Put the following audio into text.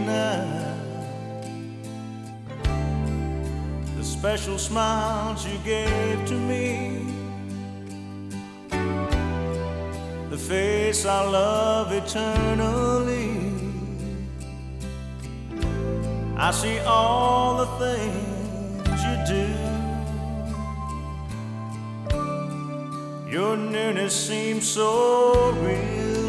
now. The special smiles you gave to me, the face I'll love eternally. I see all the things you do. Your nearness seems so real